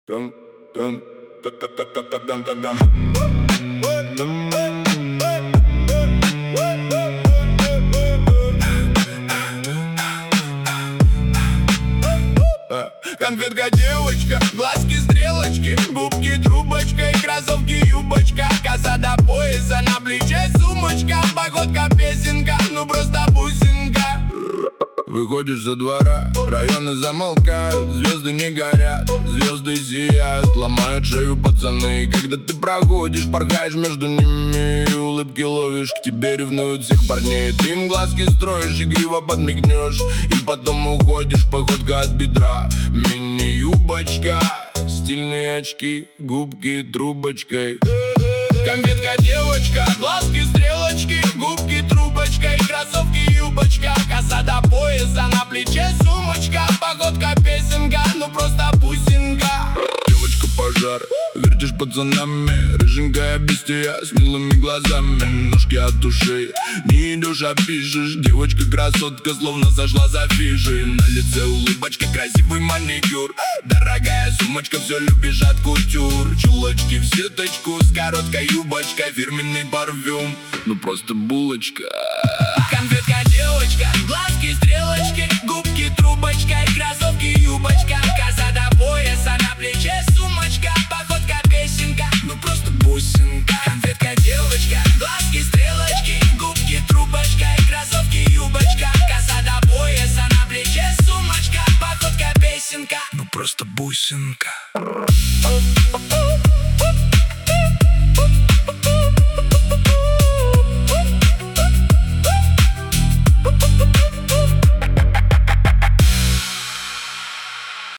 Dun, dun, da, da, da, da, da, dun, dun, dun. Конфетка девочка, глазки стрелочки, губки трубочка и кроссовки юбочка, коса до пояса, на плече сумочка, походка песенка, ну просто бусинка. Выходишь со двора, районы замолкают, звезды не горят, звезды сияют, ломают шею пацаны. Когда ты проходишь, порхаешь между ними и улыбки ловишь, к тебе ревнуют всех парней. Ты им глазки строишь, игриво подмигнешь, и потом уходишь, походка от бедра. Мини-юбочка, стильные очки, губки трубочкой. Конфетка девочка, глазки стрелочки, губки трубочка и кроссовки юбочка, коса до пояса, на плече сумочка, походка песенка, ну просто бусинка. Девочка пожар, вертишь пацанами, рыженькая бестия с милыми глазами, ножки от ушей, не идешь, а пишешь. Девочка красотка, словно сошла с афиши, на лице улыбочка, красивый маникюр, дорогая сумочка, все любишь от кутюр, чулочки в сеточку с короткой юбочкой, фирменный парфюм, ну просто булочка. Конфетка девочка, глазки стрелочки, губки трубочка и кроссовки юбочка, коса до пояса, на плече сумочка, походка песенка, ну просто бусинка. Конфетка девочка, глазки стрелочки, губки трубочка и кроссовки юбочка, коса до пояса, на плече сумочка, походка песенка, ну просто бусинка.